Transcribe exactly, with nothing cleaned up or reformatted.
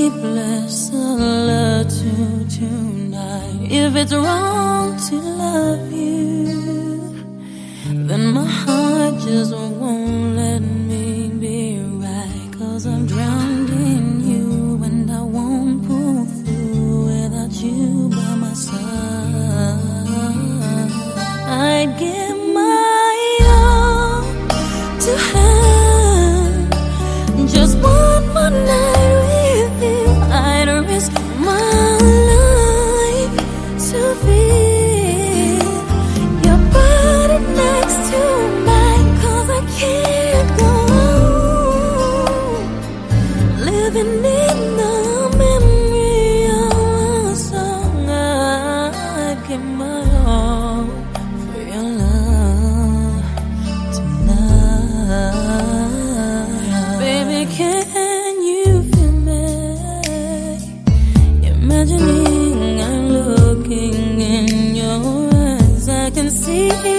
sleepless solitude tonight. If it's wrong to love you, then my heart just won't let me be right. Cause I'm drowned in you and I won't pull through without you by my side. I'd give my all to have just one more night with you. I'd risk my life to feel your body next to mine. Cause I can't go on living in the memory of a song. I'd give my all for your love tonight. Baby, can you feel me? Imagining I'm looking in your eyes, I can see